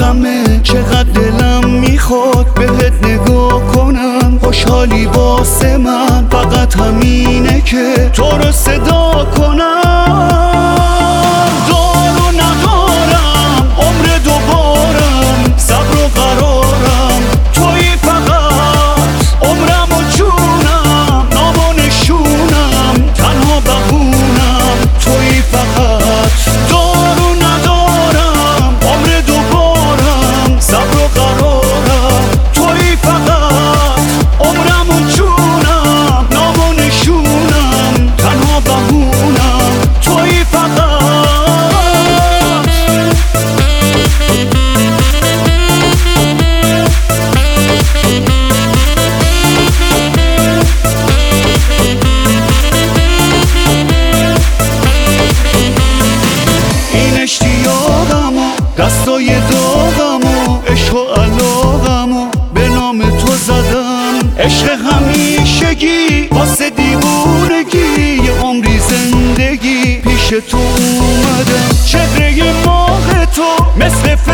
غمه، چقدر دلم میخواد بهت نگاه کنم. خوشحالی واسه من فقط همینه که تو رو صدا کنم. دارو ندارم عمر دوبارم، صبر و قرارم تویی فقط. عمرم و جونم، نام و نشونم، تنها بهونم تویی فقط. دارو ندارم عمر دوبارم، صبر و قرارم تویی فقط. عمرم و جونم، نام و نشونم، تنها بهونم تویی فقط. این اشتیاقم و دستای داغم و عشق و علاقم و به نام تو زدم. عشق همیشگی واسه دیوونگی، یه عمری زندگی پیش تو اومدم. چهره ماه تو مثل